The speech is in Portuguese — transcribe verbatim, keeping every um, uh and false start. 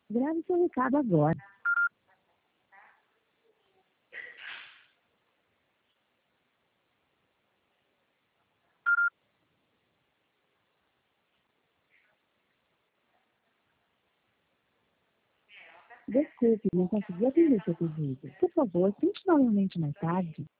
Grave seu recado agora. Desculpe, não consegui atender seu pedido. Por favor, tente novamente mais tarde.